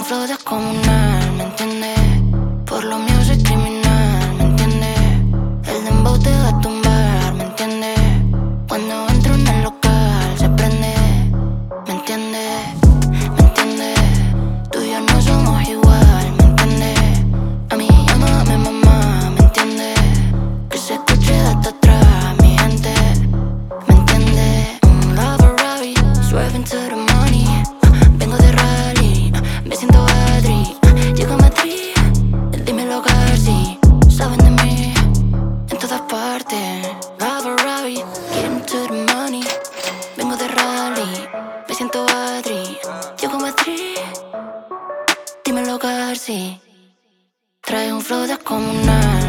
un flow descomunal, ¿me entiendes? Por lo mío soy criminal, ¿me entiendes? El dembow te va a tumbar, ¿me entiendes? Cuando entro en el local se prende, ¿me entiendes? ¿Me entiendes? Tú y yo no somos igual, ¿me entiendes? A mí llámame mamá, ¿me entiendes? Que se escuche de hasta atrás, mi gente, ¿me entiendes? Love Robbie, swerving to the money. Vengo de rally, me siento Adri. Llego a Madrid, dímelo Garci. Saben de mí, en todas partes. Love Robbie, getting to the money. Vengo de rally, me siento Adri. Llego a Madrid, dímelo Garci. Trae un flow descomunal.